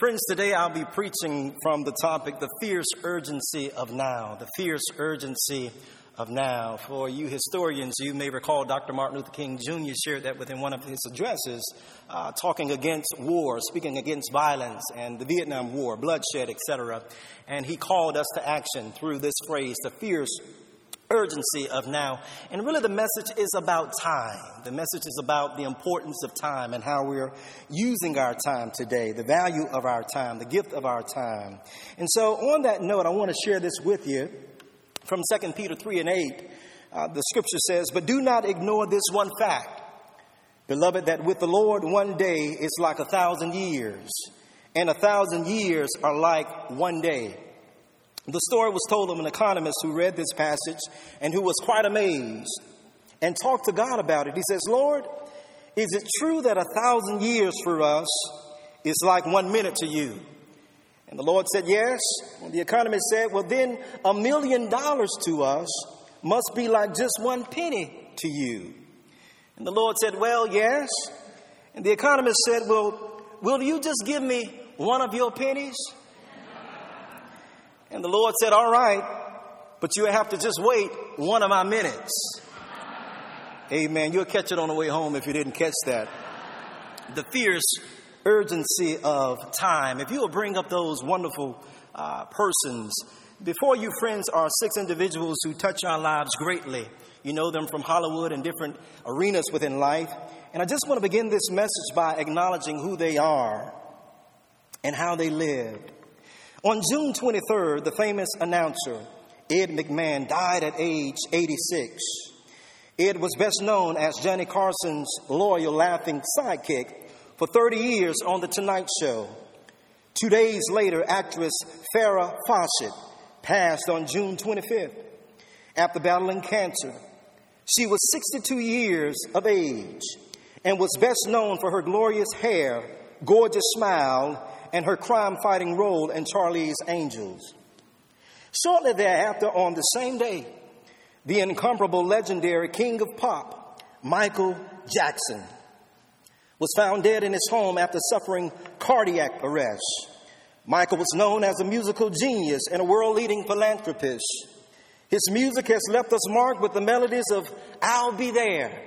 Friends, today I'll be preaching from the topic, the fierce urgency of now. The fierce urgency of now. For you historians, you may recall Dr. Martin Luther King Jr. shared that within one of his addresses, talking against war, speaking against violence and the Vietnam War, bloodshed, etc. And he called us to action through this phrase, the fierce urgency of now. And really the message is about time. The message is about the importance of time and how we're using our time today, the value of our time, the gift of our time. And so on that note, I want to share this with you from 2 Peter 3:8. The scripture says, "But do not ignore this one fact, beloved, that with the Lord 1 day is like 1,000 years, and 1,000 years are like 1 day." The story was told of an economist who read this passage and who was quite amazed and talked to God about it. He says, "Lord, is it true that 1,000 years for us is like 1 minute to you?" And the Lord said, "Yes." And the economist said, "Well, then $1 million to us must be like just 1 penny to you." And the Lord said, "Well, yes." And the economist said, "Well, will you just give me one of your pennies?" And the Lord said, "All right, but you'll have to just wait 1 of my minutes." Amen. You'll catch it on the way home if you didn't catch that. The fierce urgency of time. If you will bring up those wonderful persons. Before you, friends, are 6 individuals who touch our lives greatly. You know them from Hollywood and different arenas within life. And I just want to begin this message by acknowledging who they are and how they lived. On June 23rd, the famous announcer, Ed McMahon, died at age 86. Ed was best known as Johnny Carson's loyal, laughing sidekick for 30 years on The Tonight Show. 2 days later, actress Farrah Fawcett passed on June 25th after battling cancer. She was 62 years of age and was best known for her glorious hair, gorgeous smile, and her crime-fighting role in Charlie's Angels. Shortly thereafter, on the same day, the incomparable legendary king of pop, Michael Jackson, was found dead in his home after suffering cardiac arrest. Michael was known as a musical genius and a world-leading philanthropist. His music has left us marked with the melodies of "I'll Be There,"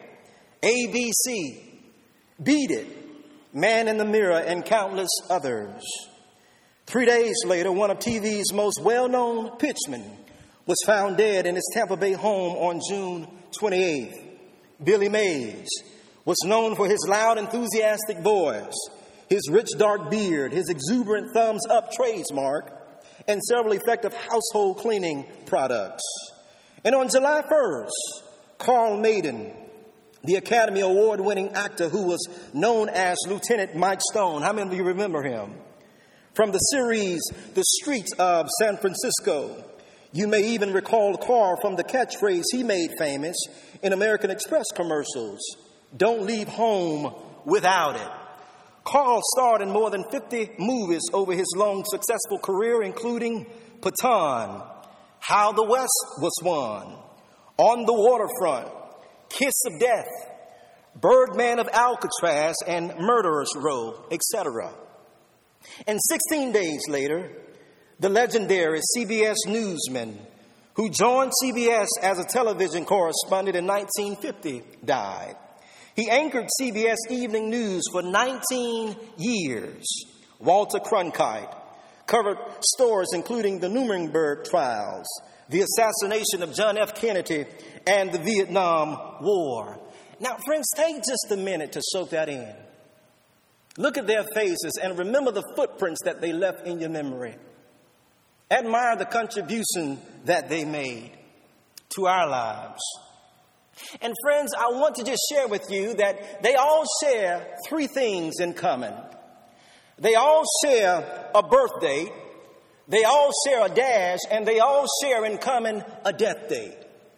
ABC, "Beat It," "Man in the Mirror," and countless others. 3 days later, one of TV's most well-known pitchmen was found dead in his Tampa Bay home on June 28th. Billy Mays was known for his loud, enthusiastic voice, his rich dark beard, his exuberant thumbs-up trademark, and several effective household cleaning products. And on July 1st, Carl Maiden, the Academy Award-winning actor who was known as Lieutenant Mike Stone. How many of you remember him? From the series The Streets of San Francisco. You may even recall Carl from the catchphrase he made famous in American Express commercials, "Don't leave home without it." Carl starred in more than 50 movies over his long, successful career, including Patton, How the West Was Won, On the Waterfront, Kiss of Death, Birdman of Alcatraz, and Murderer's Row, etc. And 16 days later, the legendary CBS newsman who joined CBS as a television correspondent in 1950 died. He anchored CBS Evening News for 19 years. Walter Cronkite covered stories including the Nuremberg trials, the assassination of John F. Kennedy, and the Vietnam War. Now, friends, take just a minute to soak that in. Look at their faces and remember the footprints that they left in your memory. Admire the contribution that they made to our lives. And friends, I want to just share with you that they all share 3 things in common. They all share a birth date, they all share a dash, and they all share in common a death date.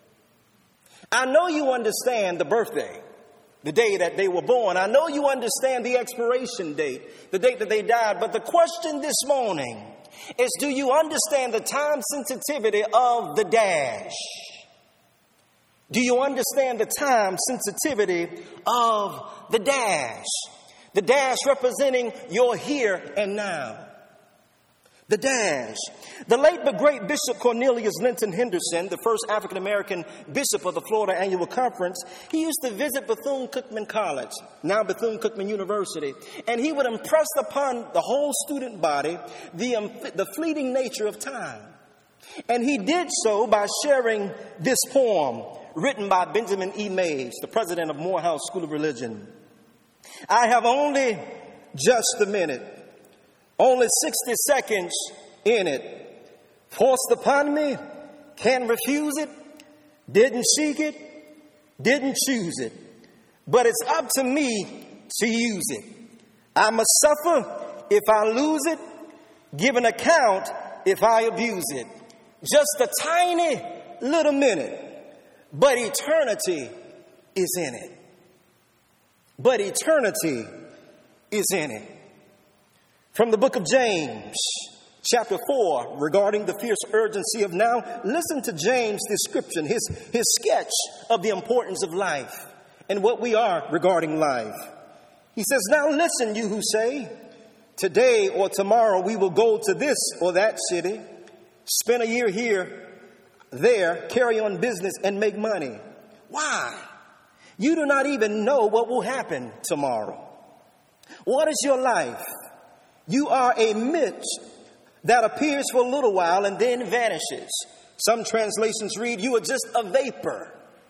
I know you understand the birthday, the day that they were born. I know you understand the expiration date, the date that they died. But the question this morning is, do you understand the time sensitivity of the dash? Do you understand the time sensitivity of the dash? The dash representing your here and now. The dash. The late but great Bishop Cornelius Linton Henderson, the first African-American bishop of the Florida Annual Conference, he used to visit Bethune-Cookman College, now Bethune-Cookman University, and he would impress upon the whole student body the fleeting nature of time. And he did so by sharing this poem written by Benjamin E. Mays, the president of Morehouse School of Religion. I have only just a minute. Only 60 seconds in it. Forced upon me, can't refuse it, didn't seek it, didn't choose it. But it's up to me to use it. I must suffer if I lose it, give an account if I abuse it. Just a tiny little minute, but eternity is in it. But eternity is in it. From the book of James, chapter 4, regarding the fierce urgency of now, listen to James' description, his sketch of the importance of life and what we are regarding life. He says, now listen, you who say, today or tomorrow we will go to this or that city, spend a year here, there, carry on business and make money. Why? You do not even know what will happen tomorrow. What is your life? You are a mist that appears for a little while and then vanishes. Some translations read, you are just a vapor.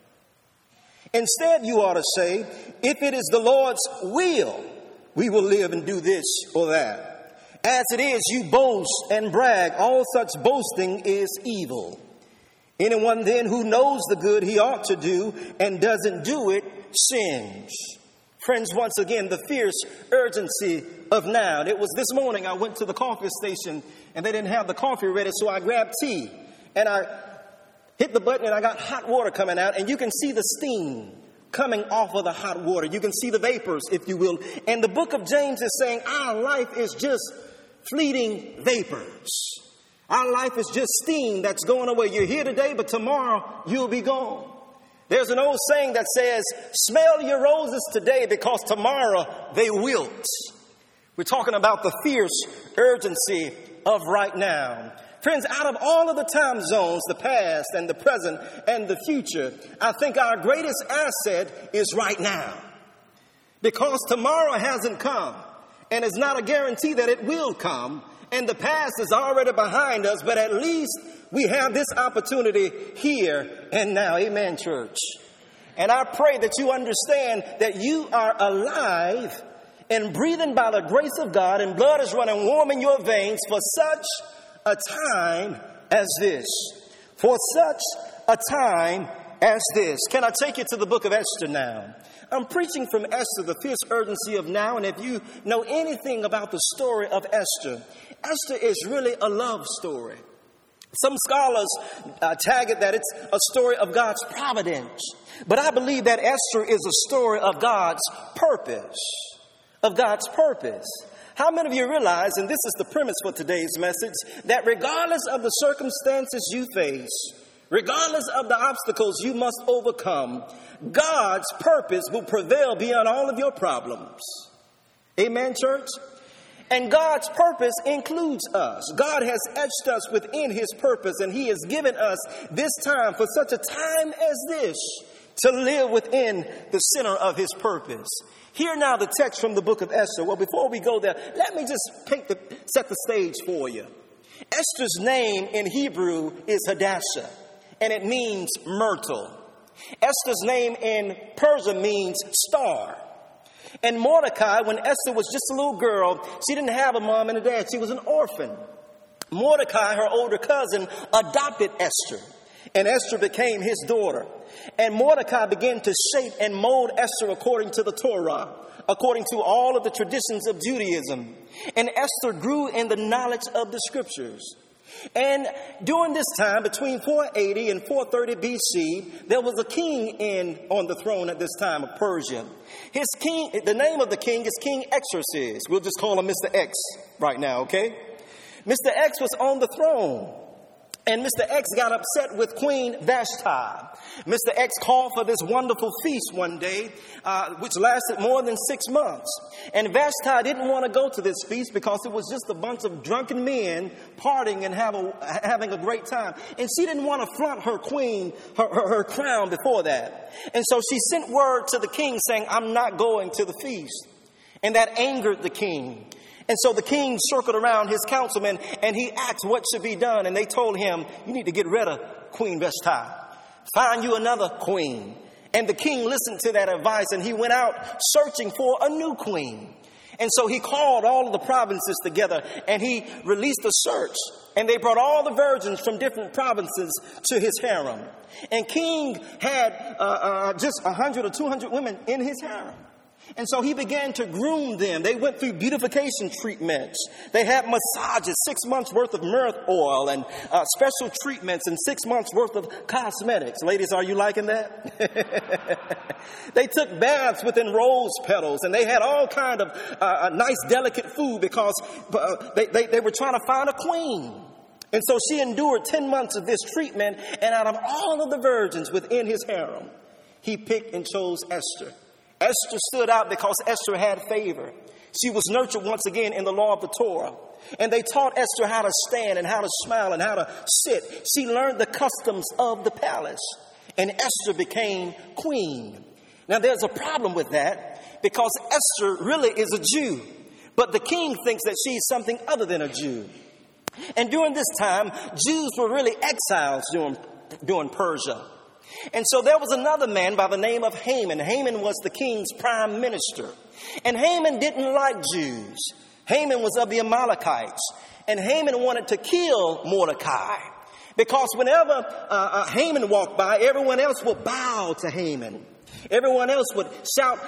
Instead, you ought to say, if it is the Lord's will, we will live and do this or that. As it is, you boast and brag. All such boasting is evil. Anyone then who knows the good he ought to do and doesn't do it sins. Friends, once again, the fierce urgency of now. It was this morning I went to the coffee station and they didn't have the coffee ready, so I grabbed tea and I hit the button and I got hot water coming out, and you can see the steam coming off of the hot water. You can see the vapors, if you will. And the book of James is saying our life is just fleeting vapors. Our life is just steam that's going away. You're here today, but tomorrow you'll be gone. There's an old saying that says, smell your roses today because tomorrow they wilt. We're talking about the fierce urgency of right now. Friends, out of all of the time zones, the past and the present and the future, I think our greatest asset is right now. Because tomorrow hasn't come, and it's not a guarantee that it will come, and the past is already behind us, but at least we have this opportunity here and now. Amen, church. And I pray that you understand that you are alive and breathing by the grace of God, and blood is running warm in your veins for such a time as this. For such a time as this. Can I take you to the book of Esther now? I'm preaching from Esther, the fierce urgency of now. And if you know anything about the story of Esther, Esther is really a love story. Some scholars tag it that it's a story of God's providence. But I believe that Esther is a story of God's purpose. Of God's purpose. How many of you realize, and this is the premise for today's message, that regardless of the circumstances you face, regardless of the obstacles you must overcome, God's purpose will prevail beyond all of your problems. Amen, church? And God's purpose includes us. God has etched us within his purpose, and he has given us this time for such a time as this to live within the center of his purpose. Hear now the text from the book of Esther. Well, before we go there, let me just set the stage for you. Esther's name in Hebrew is Hadassah, and it means myrtle. Esther's name in Persia means star. And Mordecai, when Esther was just a little girl, she didn't have a mom and a dad. She was an orphan. Mordecai, her older cousin, adopted Esther, and Esther became his daughter. And Mordecai began to shape and mold Esther according to the Torah, according to all of the traditions of Judaism. And Esther grew in the knowledge of the scriptures. And during this time, between 480 and 430 BC, there was a king on the throne at this time of Persia. His king, the name of the king is King Xerxes. We'll just call him Mr. X right now, okay? Mr. X was on the throne. And Mr. X got upset with Queen Vashti. Mr. X called for this wonderful feast one day, which lasted more than 6 months. And Vashti didn't want to go to this feast because it was just a bunch of drunken men partying and having a great time. And she didn't want to flaunt her queen, her crown before that. And so she sent word to the king saying, I'm not going to the feast. And that angered the king. And so the king circled around his councilmen and he asked what should be done. And they told him, you need to get rid of Queen Vashti. Find you another queen. And the king listened to that advice and he went out searching for a new queen. And so he called all of the provinces together and he released a search. And they brought all the virgins from different provinces to his harem. And king had just 100 or 200 women in his harem. And so he began to groom them. They went through beautification treatments. They had massages, 6 months worth of myrrh oil and special treatments and 6 months worth of cosmetics. Ladies, are you liking that? They took baths within rose petals and they had all kind of nice, delicate food because they were trying to find a queen. And so she endured 10 months of this treatment. And out of all of the virgins within his harem, he picked and chose Esther. Esther stood out because Esther had favor. She was nurtured once again in the law of the Torah. And they taught Esther how to stand and how to smile and how to sit. She learned the customs of the palace. And Esther became queen. Now there's a problem with that because Esther really is a Jew. But the king thinks that she's something other than a Jew. And during this time, Jews were really exiles during Persia. And so there was another man by the name of Haman. Haman was the king's prime minister. And Haman didn't like Jews. Haman was of the Amalekites. And Haman wanted to kill Mordecai. Because whenever Haman walked by, everyone else would bow to Haman. Everyone else would shout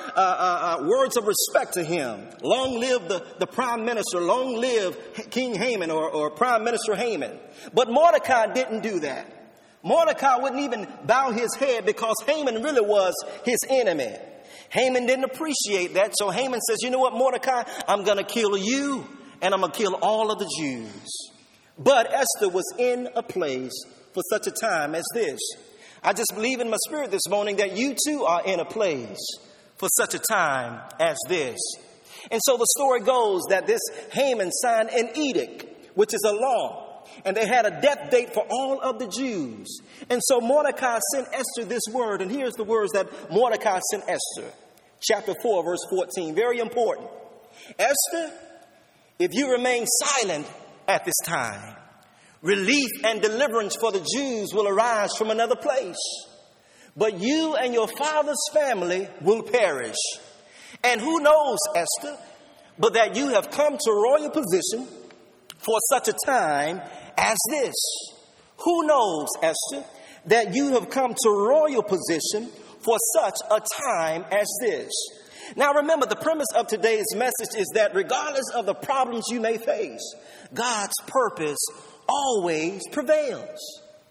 words of respect to him. Long live the prime minister. Long live King Haman or Prime Minister Haman. But Mordecai didn't do that. Mordecai wouldn't even bow his head because Haman really was his enemy. Haman didn't appreciate that. So Haman says, you know what, Mordecai, I'm going to kill you and I'm going to kill all of the Jews. But Esther was in a place for such a time as this. I just believe in my spirit this morning that you too are in a place for such a time as this. And so the story goes that this Haman signed an edict, which is a law. And they had a death date for all of the Jews. And so Mordecai sent Esther this word. And here's the words that Mordecai sent Esther. Chapter 4, verse 14. Very important. Esther, if you remain silent at this time, relief and deliverance for the Jews will arise from another place. But you and your father's family will perish. And who knows, Esther, but that you have come to royal position for such a time as this. Who knows, Esther, that you have come to royal position for such a time as this. Now remember, the premise of today's message is that regardless of the problems you may face, God's purpose always prevails.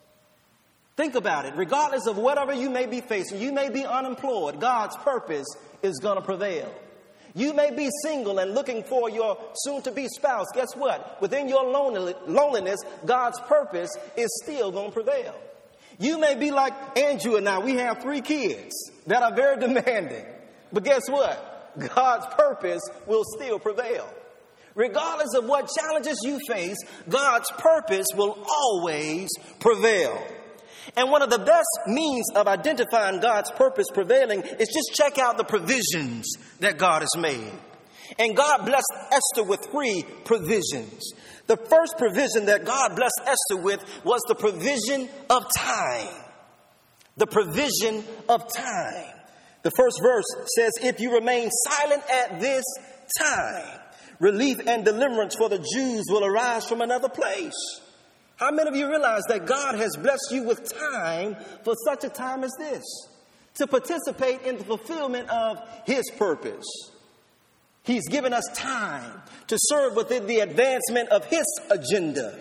Think about it. Regardless of whatever you may be facing, you may be unemployed, God's purpose is going to prevail. You may be single and looking for your soon-to-be spouse. Guess what? Within your loneliness, God's purpose is still going to prevail. You may be like Andrew and I. We have 3 kids that are very demanding. But guess what? God's purpose will still prevail. Regardless of what challenges you face, God's purpose will always prevail. And one of the best means of identifying God's purpose prevailing is just check out the provisions that God has made. And God blessed Esther with 3 provisions. The first provision that God blessed Esther with was the provision of time. The provision of time. The first verse says, if you remain silent at this time, relief and deliverance for the Jews will arise from another place. How many of you realize that God has blessed you with time for such a time as this? To participate in the fulfillment of His purpose. He's given us time to serve within the advancement of His agenda.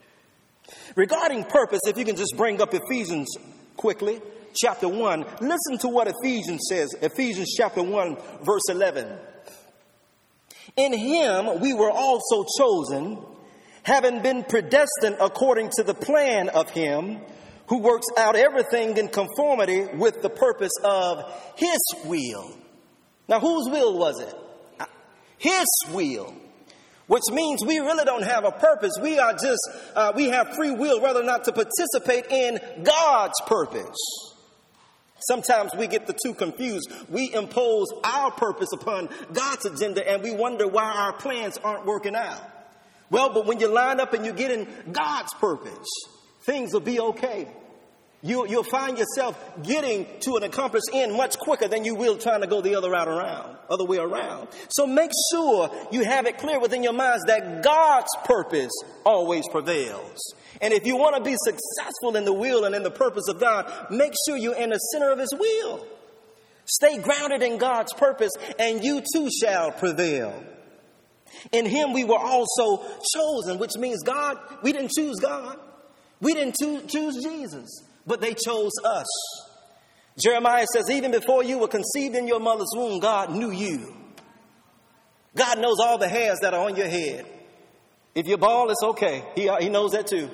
Regarding purpose, if you can just bring up Ephesians quickly, chapter 1. Listen to what Ephesians says. Ephesians chapter 1, verse 11. In Him we were also chosen, having been predestined according to the plan of him who works out everything in conformity with the purpose of his will. Now, whose will was it? His will. Which means we really don't have a purpose. We have free will whether or not to participate in God's purpose. Sometimes we get the two confused. We impose our purpose upon God's agenda and we wonder why our plans aren't working out. Well, but when you line up and you get in God's purpose, things will be okay. You'll find yourself getting to an accomplished end much quicker than you will trying to go the other way around. So make sure you have it clear within your minds that God's purpose always prevails. And if you want to be successful in the will and in the purpose of God, make sure you're in the center of his will. Stay grounded in God's purpose and you too shall prevail. In him we were also chosen, which means we didn't choose God. We didn't choose Jesus. But they chose us. Jeremiah says, even before you were conceived in your mother's womb, God knew you. God knows all the hairs that are on your head. If you're bald, it's okay. He knows that too.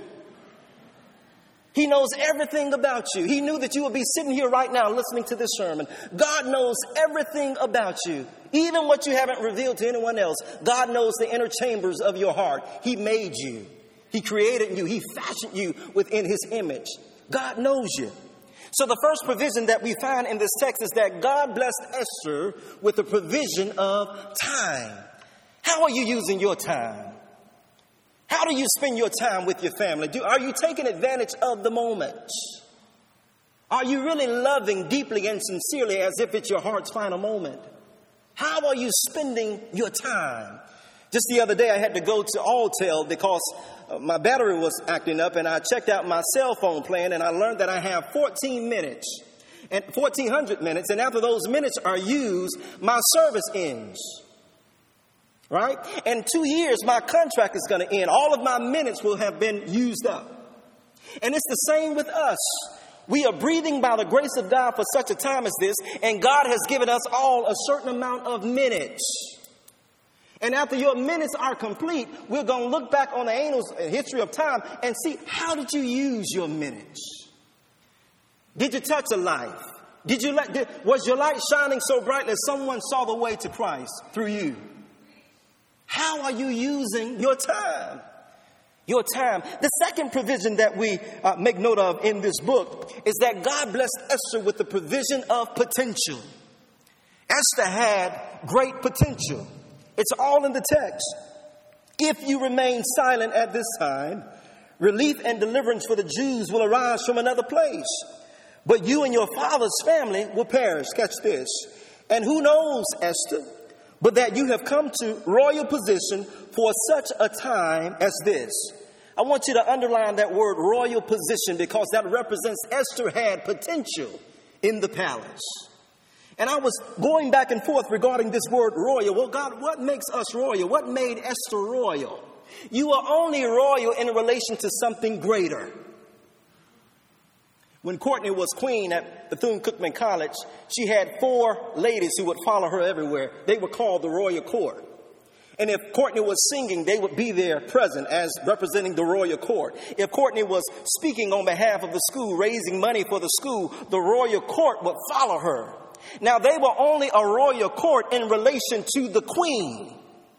He knows everything about you. He knew that you would be sitting here right now listening to this sermon. God knows everything about you. Even what you haven't revealed to anyone else. God knows the inner chambers of your heart. He made you. He created you. He fashioned you within his image. God knows you. So the first provision that we find in this text is that God blessed Esther with the provision of time. How are you using your time? How do you spend your time with your family? Are you taking advantage of the moment? Are you really loving deeply and sincerely as if it's your heart's final moment? How are you spending your time? Just the other day, I had to go to Alltel because my battery was acting up, and I checked out my cell phone plan, and I learned that I have 1400 minutes, and after those minutes are used, my service ends. Right? In 2 years, my contract is going to end. All of my minutes will have been used up. And it's the same with us. We are breathing by the grace of God for such a time as this, and God has given us all a certain amount of minutes. And after your minutes are complete, we're going to look back on the annals and history of time and see, how did you use your minutes? Did you touch a life? Was your light shining so bright that someone saw the way to Christ through you? How are you using your time? Your time. The second provision that we make note of in this book is that God blessed Esther with the provision of potential. Esther had great potential. It's all in the text. If you remain silent at this time, relief and deliverance for the Jews will arise from another place. But you and your father's family will perish. Catch this. And who knows, Esther, but that you have come to royal position for such a time as this. I want you to underline that word royal position because that represents Esther had potential in the palace. And I was going back and forth regarding this word royal. Well, God, what makes us royal? What made Esther royal? You are only royal in relation to something greater. When Courtney was queen at Bethune-Cookman College, she had 4 ladies who would follow her everywhere. They were called the royal court. And if Courtney was singing, they would be there present as representing the royal court. If Courtney was speaking on behalf of the school, raising money for the school, the royal court would follow her. Now, they were only a royal court in relation to the queen.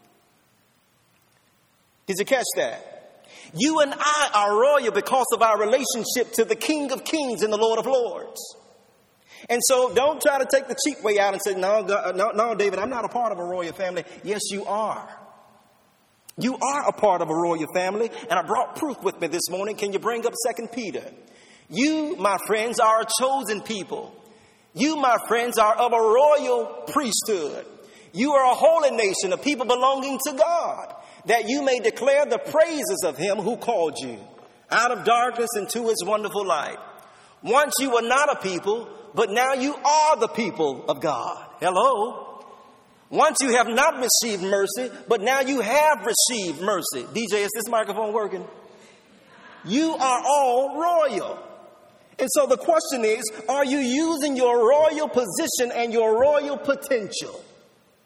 Did you catch that? You and I are royal because of our relationship to the King of Kings and the Lord of Lords. And so don't try to take the cheap way out and say, no, David, I'm not a part of a royal family. Yes, you are. You are a part of a royal family. And I brought proof with me this morning. Can you bring up 2 Peter? You, my friends, are a chosen people. You, my friends, are of a royal priesthood. You are a holy nation, a people belonging to God, that you may declare the praises of him who called you out of darkness into his wonderful light. Once you were not a people, but now you are the people of God. Hello. Once you have not received mercy, but now you have received mercy. DJ, is this microphone working? You are all royal. And so the question is, are you using your royal position and your royal potential?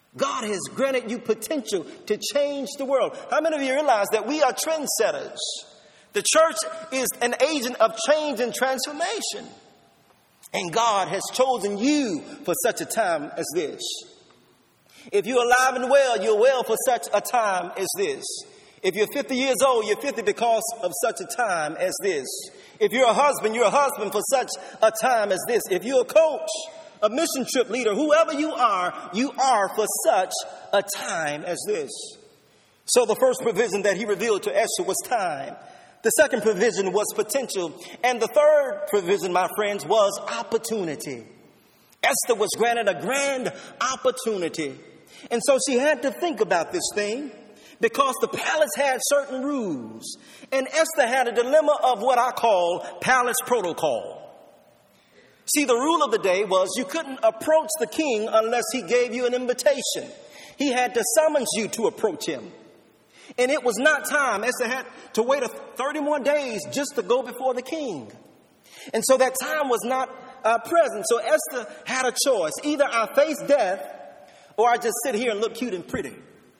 God has granted you potential to change the world. How many of you realize that we are trendsetters? The church is an agent of change and transformation. And God has chosen you for such a time as this. If you're alive and well, you're well for such a time as this. If you're 50 years old, you're 50 because of such a time as this. If you're a husband, you're a husband for such a time as this. If you're a coach, a mission trip leader, whoever you are for such a time as this. So the first provision that he revealed to Esther was time. The second provision was potential. And the third provision, my friends, was opportunity. Esther was granted a grand opportunity. And so she had to think about this thing because the palace had certain rules. And Esther had a dilemma of what I call palace protocol. See, the rule of the day was you couldn't approach the king unless he gave you an invitation. He had to summons you to approach him. And it was not time. Esther had to wait 30 more days just to go before the king. And so that time was not present. So Esther had a choice. Either I face death or I just sit here and look cute and pretty.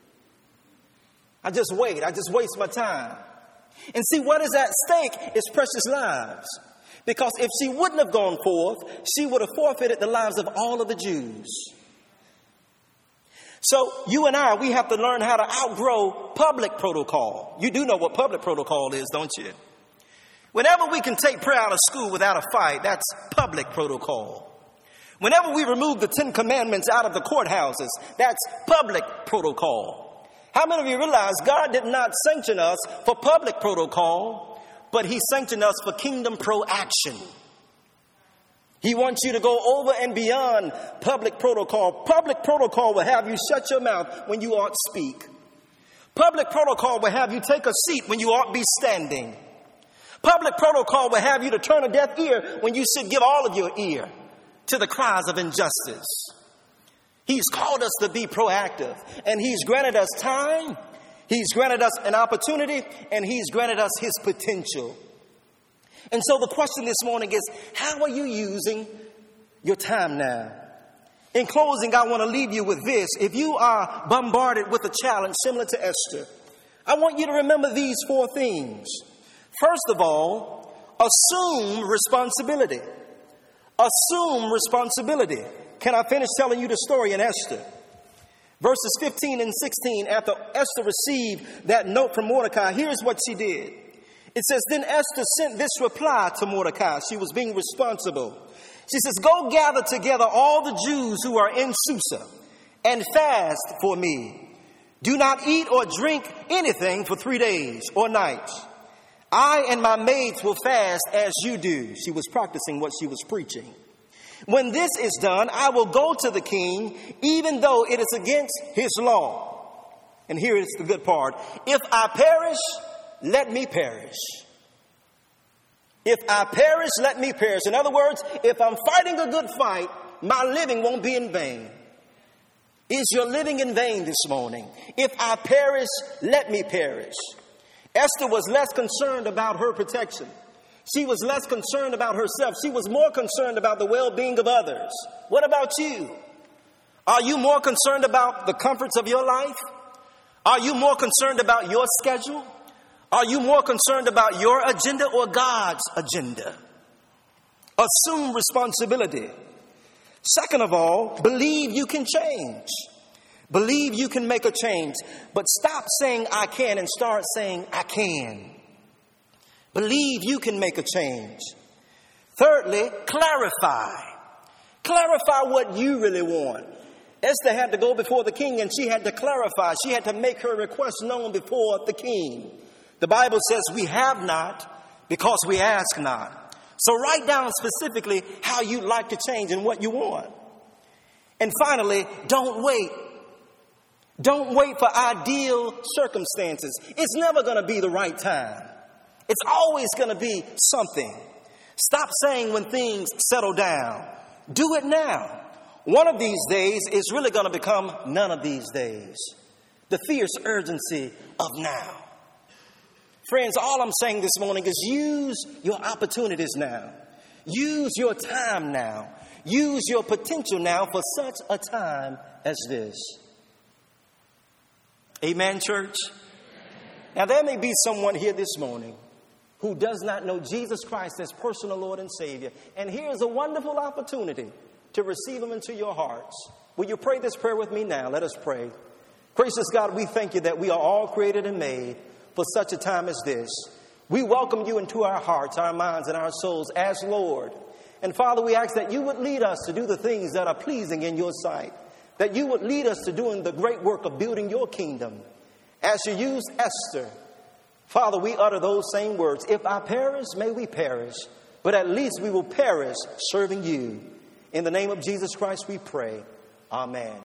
I just wait. I just waste my time. And see, what is at stake is precious lives. Because if she wouldn't have gone forth, she would have forfeited the lives of all of the Jews. So you and I, we have to learn how to outgrow public protocol. You do know what public protocol is, don't you? Whenever we can take prayer out of school without a fight, that's public protocol. Whenever we remove the 10 commandments out of the courthouses, that's public protocol. How many of you realize God did not sanction us for public protocol, but he sanctioned us for kingdom pro-action? He wants you to go over and beyond public protocol. Public protocol will have you shut your mouth when you ought to speak. Public protocol will have you take a seat when you ought to be standing. Public protocol will have you to turn a deaf ear when you should give all of your ear to the cries of injustice. He's called us to be proactive, and he's granted us time, he's granted us an opportunity, and he's granted us his potential. And so the question this morning is, how are you using your time now? In closing, I want to leave you with this. If you are bombarded with a challenge similar to Esther, I want you to remember these 4 things. First of all, assume responsibility. Assume responsibility. Can I finish telling you the story in Esther? Verses 15 and 16, after Esther received that note from Mordecai, here's what she did. It says, then Esther sent this reply to Mordecai. She was being responsible. She says, go gather together all the Jews who are in Susa and fast for me. Do not eat or drink anything for 3 days or nights. I and my maids will fast as you do. She was practicing what she was preaching. When this is done, I will go to the king, even though it is against his law. And here is the good part. If I perish, let me perish. If I perish, let me perish. In other words, if I'm fighting a good fight, my living won't be in vain. Is your living in vain this morning? If I perish, let me perish. Esther was less concerned about her protection. She was less concerned about herself. She was more concerned about the well-being of others. What about you? Are you more concerned about the comforts of your life? Are you more concerned about your schedule? Are you more concerned about your agenda or God's agenda? Assume responsibility. Second of all, believe you can change. Believe you can make a change. But stop saying I can and start saying I can. Believe you can make a change. Thirdly, clarify. Clarify what you really want. Esther had to go before the king and she had to clarify. She had to make her request known before the king. The Bible says we have not because we ask not. So write down specifically how you'd like to change and what you want. And finally, don't wait. Don't wait for ideal circumstances. It's never going to be the right time. It's always going to be something. Stop saying when things settle down. Do it now. One of these days is really going to become none of these days. The fierce urgency of now. Friends, all I'm saying this morning is use your opportunities now. Use your time now. Use your potential now for such a time as this. Amen, church? Now, there may be someone here this morning who does not know Jesus Christ as personal Lord and Savior. And here's a wonderful opportunity to receive him into your hearts. Will you pray this prayer with me now? Let us pray. Gracious God, we thank you that we are all created and made for such a time as this. We welcome you into our hearts, our minds, and our souls as Lord. And Father, we ask that you would lead us to do the things that are pleasing in your sight, that you would lead us to doing the great work of building your kingdom. As you used Esther, Father, we utter those same words. If I perish, may we perish, but at least we will perish serving you. In the name of Jesus Christ we pray. Amen.